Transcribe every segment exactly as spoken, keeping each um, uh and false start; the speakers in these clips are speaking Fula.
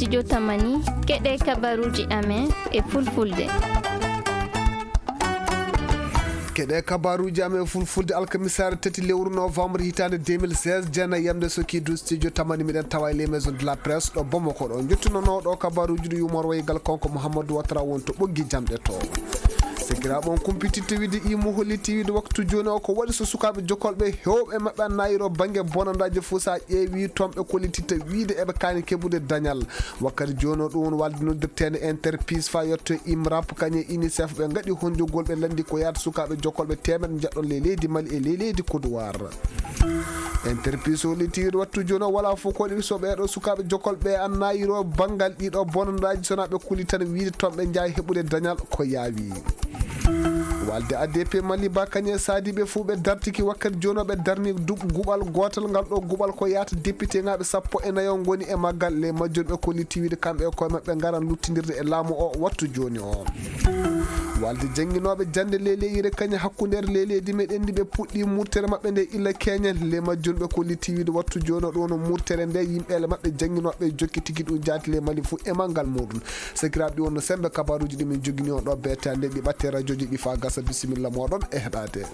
studio Tamani keɗe kabaruji amen e fulfulde. keɗe kabaruji amen fulfulde alkamisare tati lewru novembre hitande deux mille seize jena yamde sokidu studio Tamani miɗen tawa e les maisons de la presse ɗo Bamako ɗo jettunono ɗo kabaruji ɗo yumor waygal konko Mouhamadou Ouattara won to ɓoggi jamɗe to sekiraɓe on kumpititto wiide imo holliti wiide waktu joni o ko waɗi so sukaɓe jokolɓe hewɓe mabɓe annayiro banggue bonandaji fo sa ƴeewi tomɓe kollititta wiide eɓe kani keɓude dañal wakkati joni o ɗum won walde noddirtede interpis fa yetto imrap kañe unicef ɓe gaɗi honjugol ɓe landi ko yahata sukaɓe jokolɓe temeɗe jaɗɗon le leydi Mali e le leydi Côte d'Ivoire interpis holliti wiide wattu joni o wala fof ko waɗi so ɓeɗo sukaɓe jokolɓe annayiro banggal ɗiɗo bonandaji sona ɓe kulli tan wiide tomɓe jaay heɓude dañal ko yaawi walde A D P Mali ba kañe saadiɓe fuu ɓe dartiki wakkati joni ɓe darni guɓal gotal ngal ɗo guɓal ko yahata député ngaɓe sappo e nayo goni e maggal le majjorɓe kolliti wiide kamɓe e koye mabɓe garan luttidirde e laamu o wattu joni o walde jangguinoɓe jande leleyire kañe hakkudere leleydi meɗen ndi ɓe puɗɗi murtere mabɓe nde illa keñen le majjorɓe kolliti wiide wattu joni o ɗo no murtere nde yimɓele mabɓe jangguinoɓe jokki tigui ɗum jaati le Mali fuu e mangal muɗum sakiraɓe ɗi wonno sembe kabaruji ɗi min jogui o ɗo betande ɗi ɓatte radio ji ɗi fa gasa bisimilla moɗon e heɗade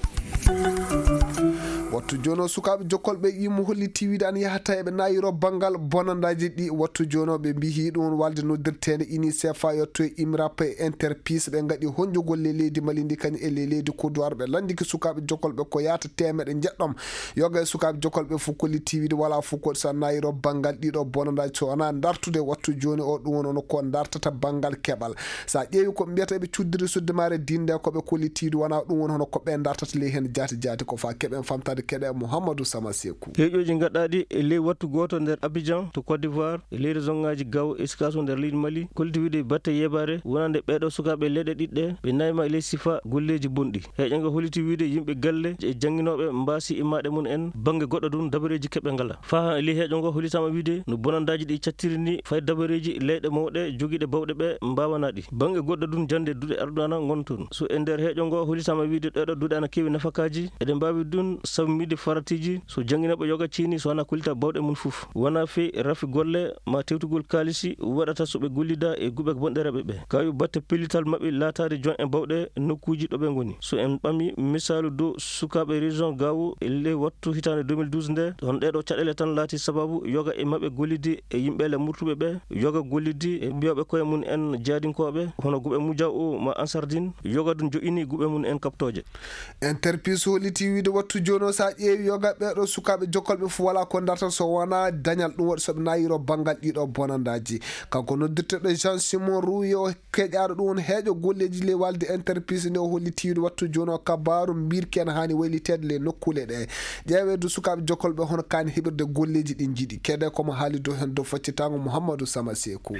wattu joni o sukaɓe jokkolɓe yimmo holliti wiide an yahata eɓe nayiro banggal bonandaji ɗi wattu joni o ɓe mbihi ɗum walde noddirtede unicef fa yetto e imrap e interpis ɓe gaɗi honjugol le leydi Mali ndi kañum e le leydi Côte d'Ivoire ɓe landiki sukaɓe jokkolɓe ko yahata temeɗe jeɗɗom yoga e sukaɓe jokkolɓe fof kolliti wiide wala fof ko sa nayiro banggal ɗiɗo bonandaji so wona dartude wattu joni o ɗum won ko dartata banggal keɓal sa ƴeewi ko mbiyata eɓe cuddiri suddemare dinde koɓe kolliti wiide wona ɗum won hono ko ɓe dartata ley hen jaati jaati ko fa keɓen famtade keɗe Mouhamadou Sama Sekou heƴoji gaɗɗaɗi e ley wattu goto nder Abidjan to Côte d'Ivoire e leydi zongaji gaw e sikaso nder leydi Mali kolliti wiide batte yebare wonande ɓeɗo sukaɓe leɗɗe ɗiɗɗe ɓe nayma e ley sifa golleji bonɗi heƴanga holliti wiide yimɓe galle e jangguinoɓe mbasi immade mum en banggue goɗɗo ɗum dabareji keɓe ngala fa e ley heƴongo hollitama wiide no bonandaji ɗi cattirini ni fay dabareji leyɗe mawɗe joguiɗe bawɗe ɓe mbawanaɗi banggue goɗɗo ɗum jande duuɗe arɗana gonton so e nder heƴongo hollitama wiide ɗeɗo duuɗe ana kewi nafakaji eɗen mbawi ɗum sammide faratiji so jangguinoɓe yoga cini so wona kullita bawɗe mum foof wona fe rafi golle ma tewtugol kalisi waɗata soɓe gollida e guɓe bonɗereɓe ɓe kawi batte pellital mabɓe latade jon e bawɗe nokkuji ɗoɓe goni so en ɓami misalu dow sukaɓe région gawo e ley wattu hitande deux mille douze nde on ɗeɗo caɗele tan laati sababu yoga e mabɓe gollidi e yimɓele murtuɓe ɓe yoga gollidi e mbiyaɓe koye mum en jaadinkoɓe hono guɓe mujaw o ma ansardine yoga ɗum joƴini guɓe mum en kaptoje interpis holliti wiide wattu joni o sa ƴeewi yoga ɓeɗo sukaɓe jokkolɓe fof wala ko darta so wona dañal ɗum waɗi soɓe nayiro banggal ɗiɗo bonandaji kanko noddirteɗo Jean Simon Rouyo keƴaɗo ɗum won heeƴo golleji le walde interpis nde o holliti wiide wattu joni o kabaru mbirki en hani waylitede le nokkule ɗe ƴeewedo sukaɓe jokkolɓe hono kani heɓirde golleji ɗi jiiɗi keɗe komo haali dow hen dow faccitago Mouhamadou Sama Sekou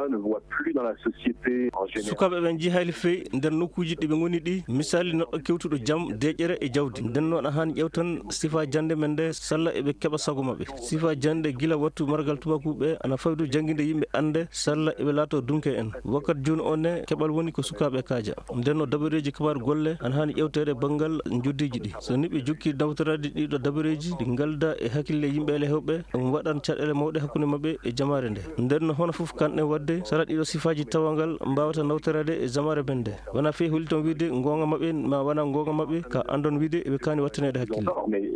sukaɓe ɓen jii hayli fewi nder nokkuji ɗiɓe goni ɗi misali neɗɗo kewtuɗo jaam deƴƴere e jawdi nden noon a hani ƴewtan sifa jande men nde salla eɓe keeɓa sago mabɓe sifa jande guila wattu margal tubakuɓe ana fawi dow jangguinde yimɓe ande salla eɓe laato dunke en wakkati joni on ne keɓal woni ko sukaɓe kaaja nden no dabareji kabaru golle ana hani ƴewtere banggal joddiji ɗi so ni ɓe jokki dawtorade ɗiɗo dabareji ɗi galda e hakkille yimɓele hewɓe ɗum waɗan caɗele mawɗe hakkude mabɓe e jamare nde nden no hono foof kanɗen wadde sara ɗiɗo sifaji tawangal mbawata nawtorade e jamare men nde wona fewi holli ton wiide gonga mabɓe ma wona gonga mabɓe ka andon wiide eɓe kani wattanede hakkille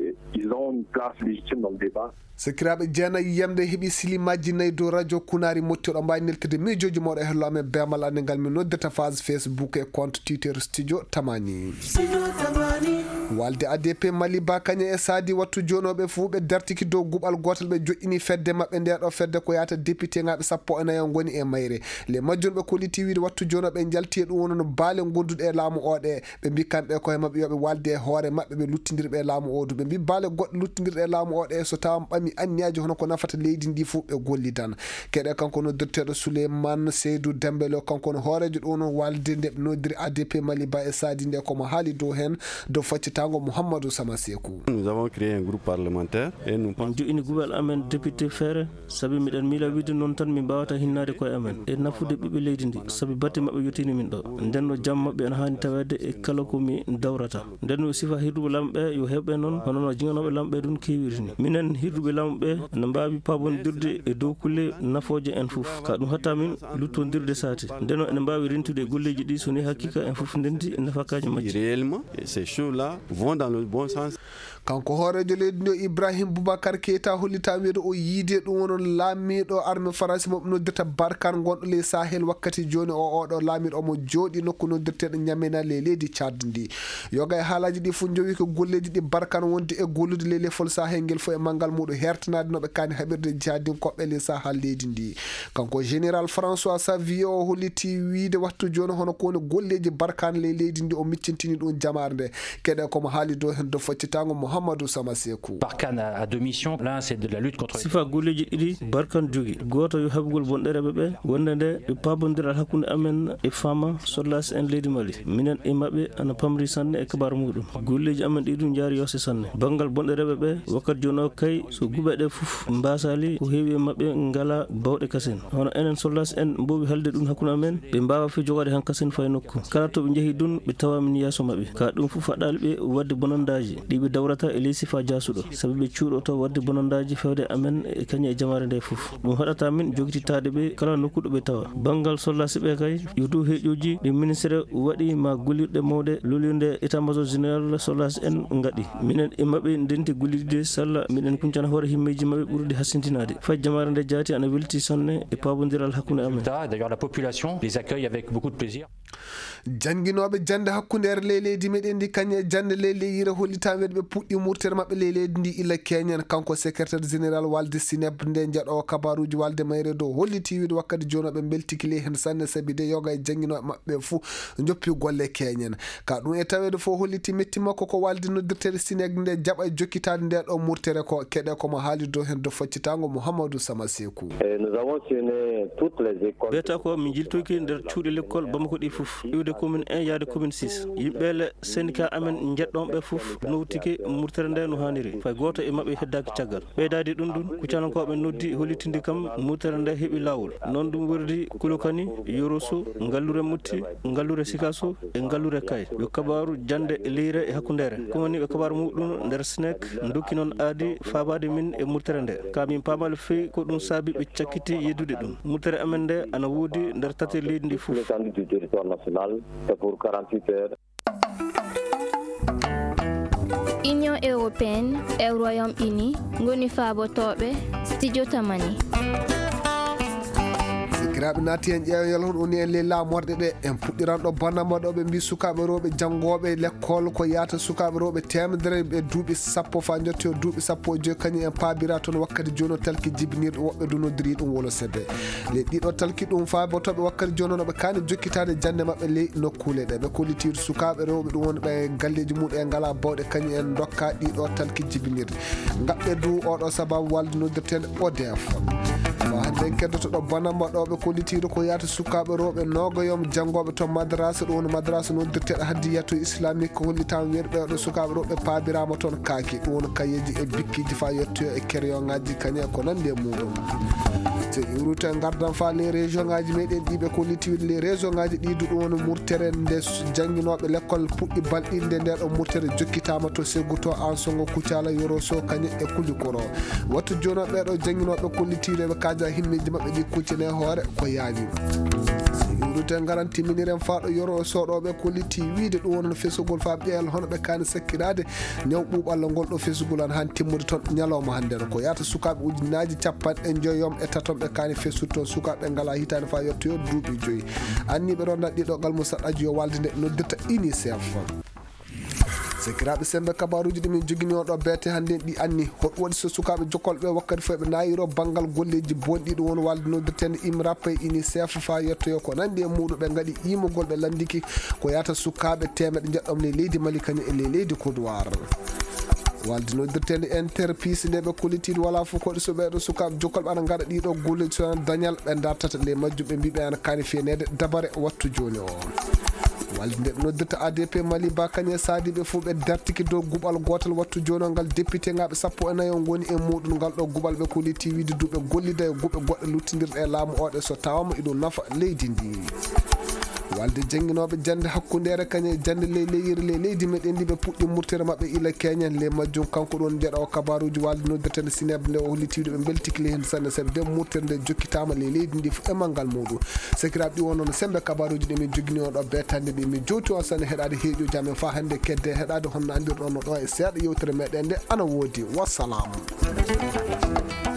sekiraɓe jeenayyi yamde heeɓi silimaji nayyi dow radio Kunari mottiɗo mbawi neltude miijoji mawɗo e hello amen bemal andengal min noddata phase Facebook e compte Twitter studio Tamani walde A D P Mali ba kañe e saadi wattu jonoɓe fuu ɓe dartiki dow guɓal gotal ɓe joƴƴini fedde mabɓe nde ɗo fedde ko yahata député ngaɓe sappo e nayo goni e mayre le majjunɓe kolliti wiide wattu jonoɓe jalti e ɗum wono no baale gonduɗe e laamu oɗe ɓe mbi kamɓe koye mabɓe yoɓe walde e hoore mabɓe ɓe luttidirɓe e laamu odu ɓe mbi baale goɗɗo luttidirɗe e laamu oɗe so tawa ɓami anniyaji hono ko nafata leydi ndi fuu ɓe gollidan keɗe kanko noddirteɗo Souleymane Seydou Dembélé kanko no hoorejo ɗum walde nde ɓe noddiri A D P Mali ba e saadi nde komo haali dow hen dow faccitago faccitango Mouhamadou Samasekou. Nous avons créé un groupe parlementaire et nous en joini gubal amen député feere sabi miɗen miila wiide noon tan min mbawata hinnade koye amen e nafude ɓiɓɓe leydi ndi sabi batte maɓɓe yottini min ɗo nden no jam maɓɓe ene hani tawede e kala komi dawrata nden no sifa hirduɓe lamɓe yo heɓɓe noon hono no jinganoɓe lamɓe ɗum keewiri ni minen hirduɓe lamɓe ne mbawi pabodirde e dow kulle nafoje en fof ka ɗum hatta min luttodirde saati nden ene mbawi rentude e golleji ɗi soni hakkika en fof ndendi e nafakaji majji réellement ces choses là vont dans le bon sens. kanko hoorejo leydi ndi Ibrahim Boubacar Keita hollita wiide o yiide ɗum wonon laamiɗo arme France mo noddirta Barkan gonɗo ley Sahel wakkati joni o oɗo laamiɗo omo jooɗi nokku noddirteɗo Ñamena ley leydi Tchad ndi yoga e haalaji ɗi fof jowi ko golleji ɗi Barkan wonde e gollude ley lefol Sahel ngel fof e manggal muɗum hertanade noɓe kani haɓirde jihadinkoɓe ley Sahel leydi ndi kanko général François Xavier o holliti wiide wattu joni hono kowoni golleji Barkan ley leydi ndi o miccintini ɗum jamare nde keɗe komo haali dow hen do foccitango Mouhamadou Samasekou. Barkan a deux missions. L'un c'est de la lutte contre. Sifa golleji ɗiɗi Barkan jogi goto yo heɓugol bonɗereɓe ɓe wonde nde e pabodiral hakkude amen e fama sollas en leydi Mali minen e mabɓe ana pamri sanne e kabaru muɗum golleji amen ɗi ɗum jaari yose sanne bangal bonɗereɓe ɓe wakkati joni o kay so guɓe ɗe fof mbasali ko heewi e mabɓe ngala bawɗe kasen hono enen sollas en mbowi halde ɗum hakkude amen ɓe mbawa fi jogade han kasen fay nokku kala to ɓe jeehi ɗum ɓe tawa min yaso mabɓe ka ɗum fof haɗali ɓe wadde bonandaji ɗi ɓe dawrata e ley sifa jasuɗo sabi ɓe cuuɗo to wadde bonandaji fewde amen e kañum e jamare nde fof ɗum haɗata min jogititade ɓe kala nokkuɗo ɓe tawa bangal sollasi ɓe kay yo dow heeƴoji ɗi ministére waɗi ma gollirɗe mawɗe lolirde état major général sollas en gaɗi minen e mabɓe ndenti gollirde salla miɗen kuncana hoore himmeji mabɓe ɓurdi hassintinade fay jamare nde jaati ana welti sanne e pabodiral hakkude amen. D'ailleurs la population les accueille avec beaucoup de plaisir. jangguinoɓe jande hakkudere ley leydi meɗen ndi kañe jande ley leyire hollitama ɓe puɗɗi murtere mabɓe ley leydi ndi illa keñen kanko secrétaire général walde sineb nde jaɗo kabaruji walde mayre dow holliti wiide wakkati joni ɓe beltiki ley hen sanne saabi de yoga e jangguinoɓe mabɓe fou joppi golle keñen ka ɗum e tawede fo holliti metti makko ko walde noddirtere sineg nde jaɓa e jokkitade nde ɗo murtere ko keɗe komo haali dow hen do foccitango Mouhamadou Samasekou. Nous avons signé toutes les écoles. beta ko min jiltoyki nder cuuɗe l'école bamako ɗi fof iwde commune un yaade commune six yimɓele syndicat amen jeɗɗonɓe fof nowtiki murtere nde no hanniri fay goto e mabɓe heddaki caggal ɓeydadi ɗum ɗum kuccanankoɓe noddi hollitindi kam murtere nde heeɓi lawol noon ɗum wordi Kulokani Yoroso ngallure Mutti ngallure Sikaso e ngallure Kay yo kabaru jande leyre e hakkundere ko woni ɓe kabaru muɗum nder snek dokki noon aadi fabade min e murtere nde ka min pamal fewi ko ɗum saabi ɓe cakkiti yeddude ɗum murtere amen nde ana woodi nder tate leydi ndi fof. Pour quarante-huit heures. Union européenne et Royaume-Uni ngoni faabotoɓe studio tamani. sikiraɓe naati hen ƴeewoyal hon woni en ley laamorɗe ɗe en puɗɗiran ɗo bannama ɗo ɓe mbi sukaɓe rewɓe janggoɓe l'école ko yahata sukaɓe rewɓe temedere ɓe duuɓi sappo fa jetti o duuɓi sappo e joyi kañum en paabira toon wakkati joni o talki jibinirɗo woɓɓe dunodiri ɗum wolo sebbe ley ɗiɗo talki ɗum faabotoɓe wakkati joni onoɓe kani jokkitade jande mabɓe ley nokkule ɗe ɓe kollitiri sukaɓe rewɓe ɗum woni ɓe galleji muɗum e ngala bawɗe kañum en dokka ɗiɗo talki jibinirde gaɓɓe du oɗo sababu walde noddirtede O D F hande en keddotoɗo banamba ɗo ɓe kollitiri ko yahata sukaɓe rewɓe nogoyom janggoɓe to madrasa ɗum woni madrasa noddirteɗo haddi yatto islamique ko hollitama wiide ɓeɗo sukaɓe rewɓe paabirama toon kaaki ɗum woni kayeji e bikkiji fa yettoyo e keryoŋaji kañum ko nandi e muɗum so iwruto e gardan fa les région ngaji meɗen ɗiɓe kollitiwide les région ngaji ɗidu ɗum woni murtere nde jangguinoɓe l'école puɗɗi balɗinde nde ɗo murtere jokkitama to segguto Ansongo Kucala Yoroso kañum e Kulikoro wattu joni ɓeɗo jangguinoɓe kollitireɓe kaja himmeji mabɓe ɗi kuccine hoore ko yaani iwruto garanti miniren fa ɗo Yoroso ɗo ɓe kolliti wiide ɗum wonon fesugol fa ɓeyal hono ɓe kani sakkirade ñaw ɓuɓalla ngol ɗo fesugol an han timmude toon ñalawma hande ko yahata sukaɓe ujunnaji capanɗe joyom e taton ɓe kani fessude toon sukaɓe ngala hitande fa yettoyo duuɓi joyyi anniɓe rondat ɗiɗo gal musaɗɗaji yo walde nde noddirta UNICEF sikiraɓe sembe kabaruji ɗi min jogini oɗo beete hande ɗi anni hoɗum waɗi so sukaɓe jokkolɓe wakkati fo ɓe nayiro banggal golleji bonɗi ɗum woni walde noddirtede IMRAP e UNICEF fa yettoyo ko nandi e muɗum ɓe gaɗi imogol ɓe landiki ko yahata sukaɓe temeɗe jeɗɗom le leydi Mali kañum e le leydi Côte d'Ivoire walde noddirtede interpice nde ɓe kollitide wala fof koɗi so ɓeɗo sukaɓe jokkolɓe aɗa gaɗa ɗiɗo golleji so dañal ɓe dartata le majju ɓe mbiɓe ana kani fenede dabare wattu joni o walde nde ɓe noddata A D P Mali ba kañe saadiɓe fof ɓe dartiki dow guɓal gotal wattu jonal député ngaɓe sappo e nayi on goni e muɗum ngal ɗo guɓal ɓe koliti wiide duɓe gollida e guɓe goɗɗe luttidirɗe e laamu oɗe so tawama iɗo nafa leydi ndi walde jangguinoɓe jande hakkundere kañe jande ley leyiri ley leydi meɗen ndi ɓe puɗɗi murtere mabɓe ila keñen le majjum kanko ɗon jeeɗa o kabaruji walde noddetede sinebde nde o hollitiwde ɓe beltikile hen sanne sabi nde murtere nde jokkitama ley leydi ndi fo emalngal muɗum sekiraɓe ɗi wonnoon sembe kabaruji ɗi min jogui on ɗo betande ɗi min jowti on sanne heɗade heeƴoji amen fa hande kedde heɗade honno andirɗon no ɗo e seeɗa yewtere meɗen nde ana woodi wassalamu.